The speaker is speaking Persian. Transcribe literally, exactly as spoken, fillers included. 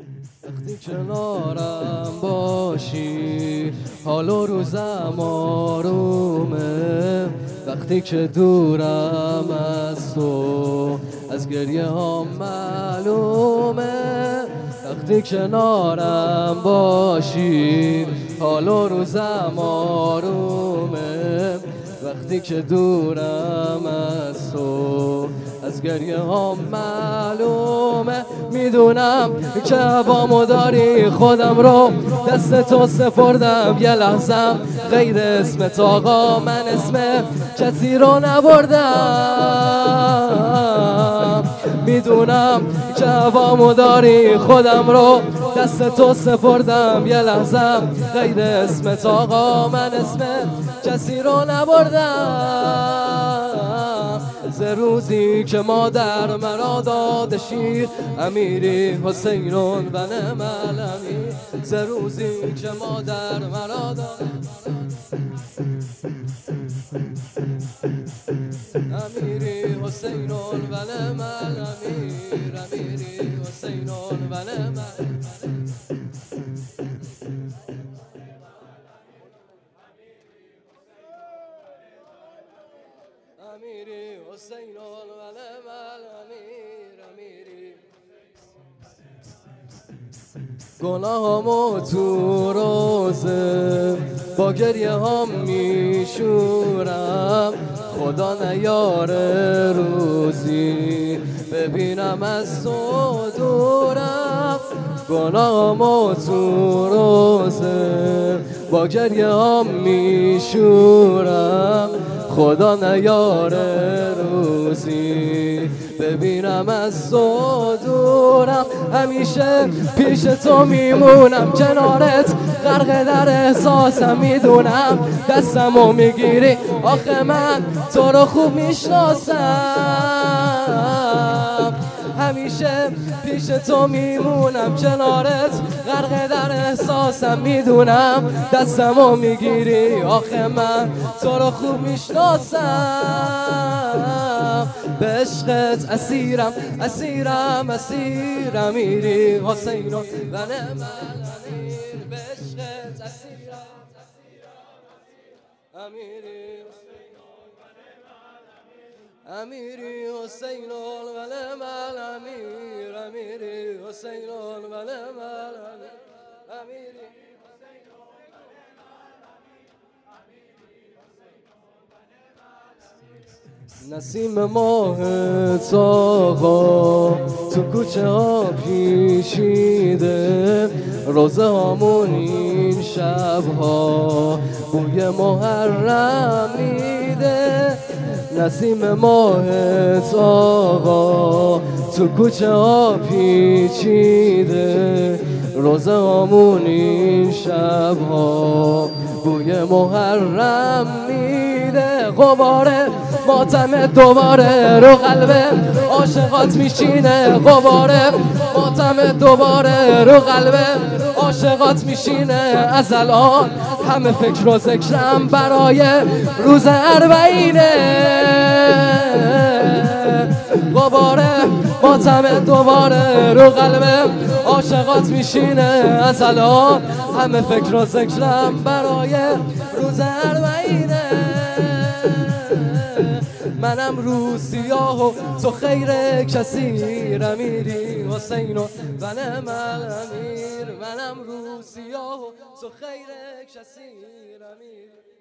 وقتی کنارم باشی حال و روزم آرومه، وقتی که دورم از تو از گریه ها معلومه. وقتی کنارم باشی حال و روزم آرومه، وقتی که دورم از تو از گریه ها معلومه. میدونم که هوامو داری، خودم رو دست تو سپردم، یه لحظم غیر اسمت آقا من اسم کسی رو نبردم. میدونم که هوامو داری، خودم رو دست تو سپردم، یه لحظم غیر اسمت آقا من اسم کسی رو نبردم. ز روزی که مادر مرا داده شیر، امیری حسینون و نعم الامیر. ز روزی که مادر مرا داده امیری حسینون و نعم الامیر، امیری حسینون و نعم امیری حسینون و نعم الامیر، امیری. گناهامو تو روزه با گریه هم میشورم، خدا نیاره روزی ببینم از تو دورم. گناهامو تو روزه با گریه هم میشورم، خدا نیاره روزی ببینم از تو دورم. همیشه پیش تو میمونم، کنارت غرق در احساسم. میدونم دستمو میگیری، آخه من تو رو خوب میشناسم. همیشه پیش تو میمونم، کنارت غرق در احساسم. میدونم دستمو میگیری، آخه من تو رو خوب میشناسم. به عشقت اسیرم اسیرم اسیر، امیری حسینون و نعم الامیر. به عشقت اسیرم امیری امیری حسینون و نعم الامیر، امیری حسینون و نعم الامیر، امیری. نسیم ماه آقا تو کوچه ها پیچیده، روزه هامون این شبها بوی محرم میده. نسیم ماه آقا تو کوچه ها پیچیده، روزه هامون این شبها بوی محرم میده. غباره ماتم دوباره رو قلب عاشقات میشینه، غباره ماتم دوباره رو قلب عاشقات میشینه. از الان همه فکر و ذکرم برای روز اربعینه. غباره ماتم دوباره رو قلب عاشقات میشینه. از الان همه فکر و ذکرم برای روز اربعینه. منم رو سیاه و تو خیر کثیر، امیری حسینون و نعم الامیر. منم رو سیاه و تو خیر کثیر، امیری.